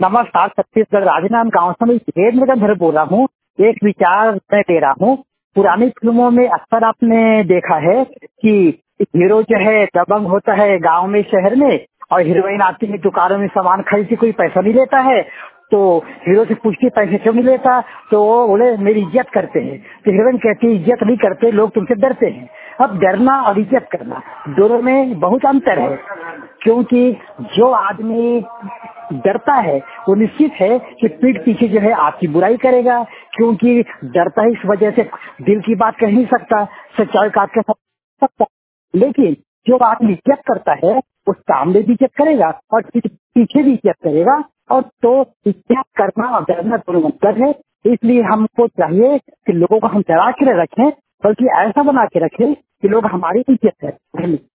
नमस्कार, छत्तीसगढ़ राजनांदगांव गांव से मैं वीरेंद्र गंधर्व बोल रहा हूँ। एक विचार मैं दे रहा हूँ। पुरानी फिल्मों में अक्सर आपने देखा है कि हीरो जो है दबंग होता है गांव में, शहर में, और हीरोइन आती है दुकानों में सामान खरीदती, कोई पैसा नहीं लेता है तो हीरो से पूछती पैसे क्यों नहीं लेता, तो वो बोले मेरी इज्जत करते हैं। तो हीरोइन कहती है इज्जत नहीं करते, लोग तुमसे डरते हैं। अब डरना और इज्जत करना दोनों में बहुत अंतर है, क्योंकि जो आदमी डरता है वो निश्चित है कि पीठ पीछे जो है आपकी बुराई करेगा, क्योंकि डरता है, इस वजह से दिल की बात कह नहीं सकता, सच्चाई काट के सकता। लेकिन जो आदमी इज्जत करता है वो सामने भी इज्जत करेगा और पीछे भी इज्जत करेगा। और तो इज्जत करना और डरना दोनों अंतर है। इसलिए हमको चाहिए कि लोगों को हम डरा के रखें, बल्कि ऐसा बना के रखें कि लोग हमारी इज्जत करें।